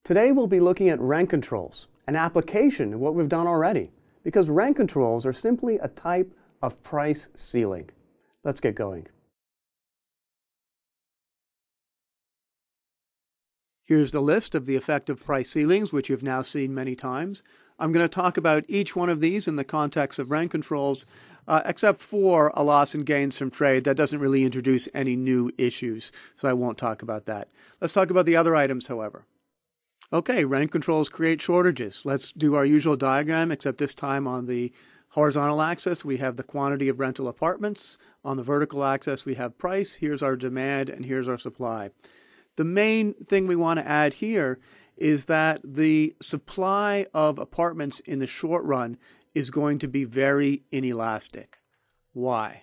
Today we'll be looking at rent controls, an application of what we've done already, because rent controls are simply a type of price ceiling. Let's get going. Here's the list of the effective price ceilings, which you've now seen many times. I'm going to talk about each one of these in the context of rent controls, except for a loss and gains from trade. That doesn't really introduce any new issues, so I won't talk about that. Let's talk about the other items, however. Okay, rent controls create shortages. Let's do our usual diagram, except this time on the horizontal axis, we have the quantity of rental apartments. On the vertical axis, we have price. Here's our demand, and here's our supply. The main thing we want to add here is that the supply of apartments in the short run is going to be very inelastic. Why?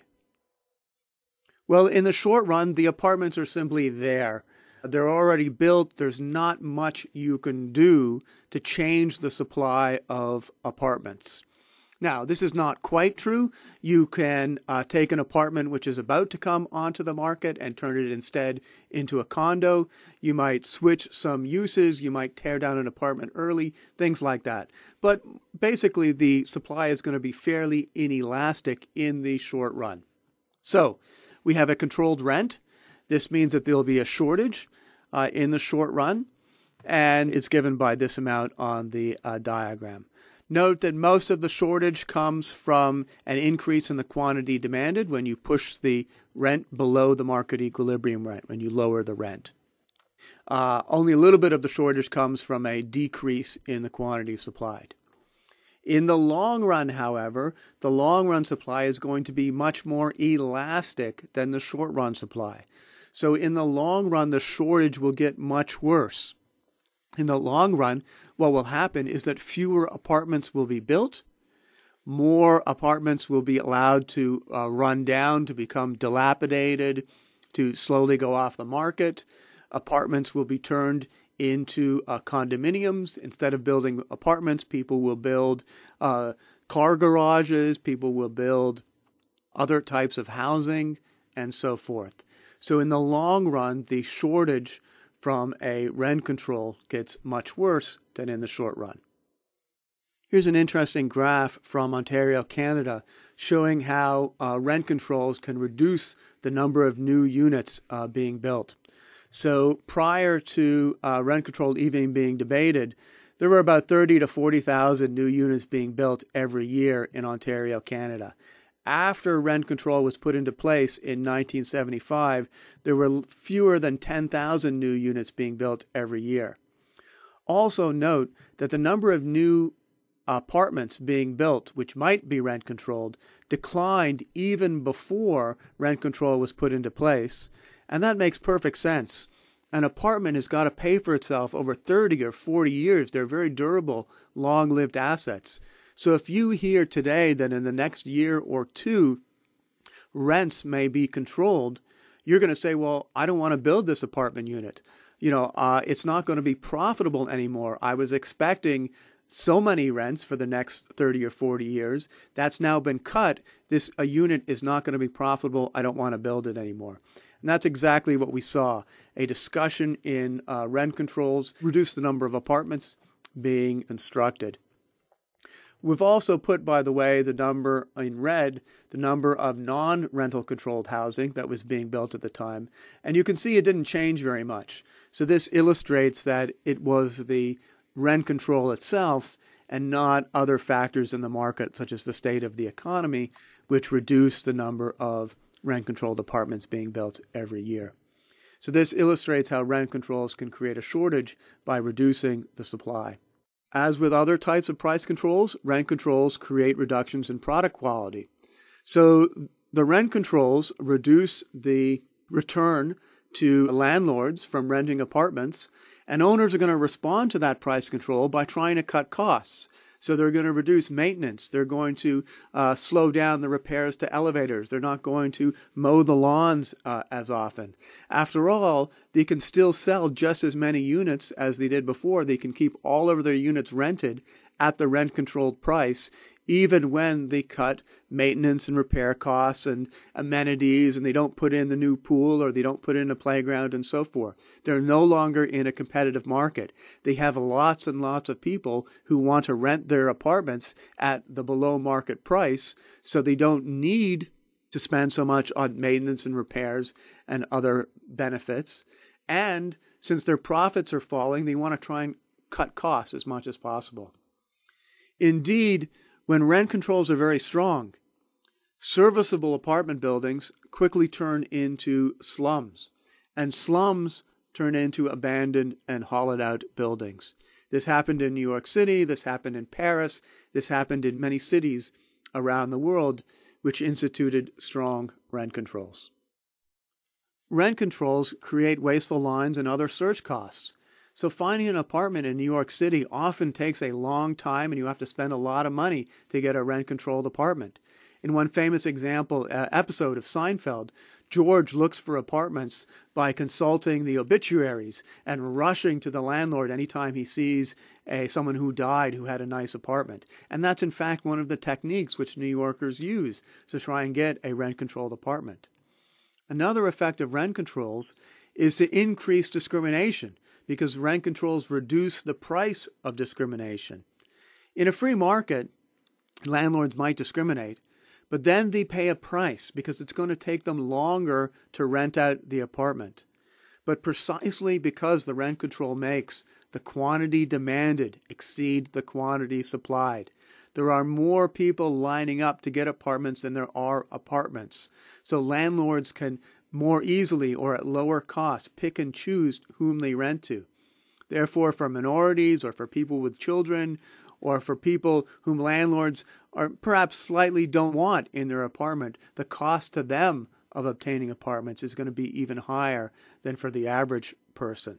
Well, in the short run, the apartments are simply there. They're already built. There's not much you can do to change the supply of apartments. Now, this is not quite true. You can take an apartment which is about to come onto the market and turn it instead into a condo. You might switch some uses. You might tear down an apartment early, things like that. But basically, the supply is going to be fairly inelastic in the short run. So we have a controlled rent. This means that there will be a shortage in the short run, and it's given by this amount on the diagram. Note that most of the shortage comes from an increase in the quantity demanded when you push the rent below the market equilibrium rent, when you lower the rent. Only a little bit of the shortage comes from a decrease in the quantity supplied. In the long run, however, the long run supply is going to be much more elastic than the short run supply. So in the long run, the shortage will get much worse. In the long run, what will happen is that fewer apartments will be built, more apartments will be allowed to run down, to become dilapidated, to slowly go off the market. Apartments will be turned into condominiums. Instead of building apartments, people will build car garages, people will build other types of housing, and so forth. So in the long run, the shortage from a rent control gets much worse than in the short run. Here's an interesting graph from Ontario, Canada, showing how rent controls can reduce the number of new units being built. So prior to rent control even being debated, there were about 30 to 40,000 new units being built every year in Ontario, Canada. After rent control was put into place in 1975, there were fewer than 10,000 new units being built every year. Also note that the number of new apartments being built, which might be rent controlled, declined even before rent control was put into place. And that makes perfect sense. An apartment has got to pay for itself over 30 or 40 years. They're very durable, long-lived assets. So if you hear today that in the next year or two, rents may be controlled, you're going to say, well, I don't want to build this apartment unit. It's not going to be profitable anymore. I was expecting so many rents for the next 30 or 40 years. That's now been cut. A unit is not going to be profitable. I don't want to build it anymore. And that's exactly what we saw. A discussion in rent controls reduced the number of apartments being constructed. We've also put, by the way, the number in red, the number of non-rental controlled housing that was being built at the time. And you can see it didn't change very much. So this illustrates that it was the rent control itself and not other factors in the market, such as the state of the economy, which reduced the number of rent-controlled apartments being built every year. So this illustrates how rent controls can create a shortage by reducing the supply. As with other types of price controls, rent controls create reductions in product quality. So the rent controls reduce the return to landlords from renting apartments, and owners are going to respond to that price control by trying to cut costs. So they're going to reduce maintenance. They're going to slow down the repairs to elevators. They're not going to mow the lawns as often. After all, they can still sell just as many units as they did before. They can keep all of their units rented at the rent-controlled price, even when they cut maintenance and repair costs and amenities, and they don't put in the new pool or they don't put in a playground and so forth. They're no longer in a competitive market. They have lots and lots of people who want to rent their apartments at the below market price, so they don't need to spend so much on maintenance and repairs and other benefits. And since their profits are falling, they want to try and cut costs as much as possible. Indeed, when rent controls are very strong, serviceable apartment buildings quickly turn into slums, and slums turn into abandoned and hollowed out buildings. This happened in New York City, this happened in Paris, this happened in many cities around the world, which instituted strong rent controls. Rent controls create wasteful lines and other surge costs. So finding an apartment in New York City often takes a long time, and you have to spend a lot of money to get a rent-controlled apartment. In one famous episode of Seinfeld, George looks for apartments by consulting the obituaries and rushing to the landlord anytime he sees someone who died who had a nice apartment. And that's in fact one of the techniques which New Yorkers use to try and get a rent-controlled apartment. Another effect of rent controls is to increase discrimination, because rent controls reduce the price of discrimination. In a free market, landlords might discriminate, but then they pay a price because it's going to take them longer to rent out the apartment. But precisely because the rent control makes the quantity demanded exceed the quantity supplied, there are more people lining up to get apartments than there are apartments. So landlords can more easily or at lower cost pick and choose whom they rent to. Therefore, for minorities or for people with children or for people whom landlords are perhaps slightly don't want in their apartment, the cost to them of obtaining apartments is going to be even higher than for the average person.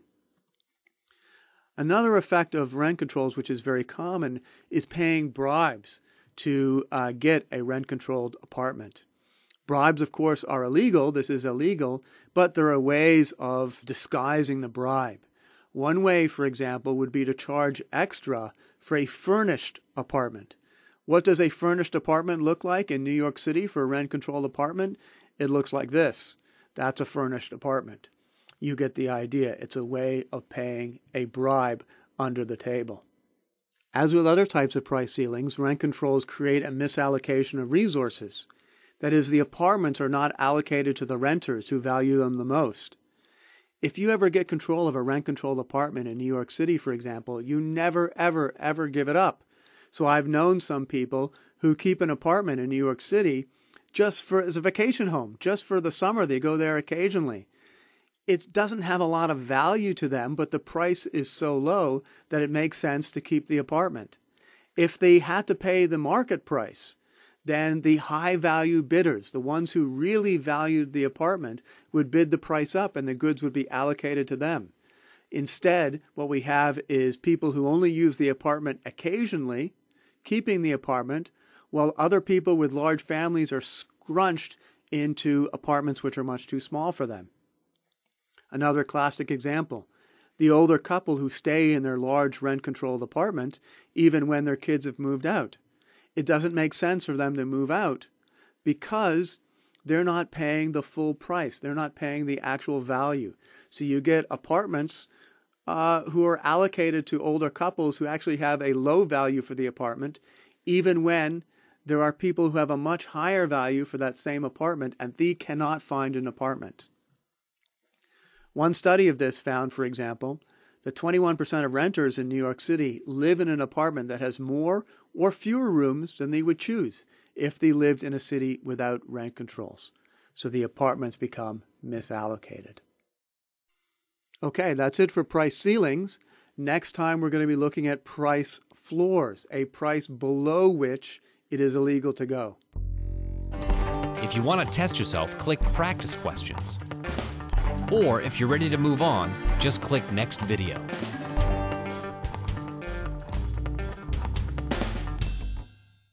Another effect of rent controls, which is very common, is paying bribes to get a rent-controlled apartment. Bribes, of course, are illegal. This is illegal, but there are ways of disguising the bribe. One way, for example, would be to charge extra for a furnished apartment. What does a furnished apartment look like in New York City for a rent-controlled apartment? It looks like this. That's a furnished apartment. You get the idea. It's a way of paying a bribe under the table. As with other types of price ceilings, rent controls create a misallocation of resources. That is, the apartments are not allocated to the renters who value them the most. If you ever get control of a rent-controlled apartment in New York City, for example, you never, ever, ever give it up. So I've known some people who keep an apartment in New York City just as a vacation home. Just for the summer, they go there occasionally. It doesn't have a lot of value to them, but the price is so low that it makes sense to keep the apartment. If they had to pay the market price, then the high-value bidders, the ones who really valued the apartment, would bid the price up and the goods would be allocated to them. Instead, what we have is people who only use the apartment occasionally, keeping the apartment, while other people with large families are scrunched into apartments which are much too small for them. Another classic example, the older couple who stay in their large rent-controlled apartment even when their kids have moved out. It doesn't make sense for them to move out because they're not paying the full price. They're not paying the actual value. So you get apartments who are allocated to older couples who actually have a low value for the apartment, even when there are people who have a much higher value for that same apartment and they cannot find an apartment. One study of this found, for example, that 21% of renters in New York City live in an apartment that has more or fewer rooms than they would choose if they lived in a city without rent controls. So the apartments become misallocated. Okay, that's it for price ceilings. Next time we're going to be looking at price floors, a price below which it is illegal to go. If you want to test yourself, click Practice Questions. Or if you're ready to move on, just click Next Video.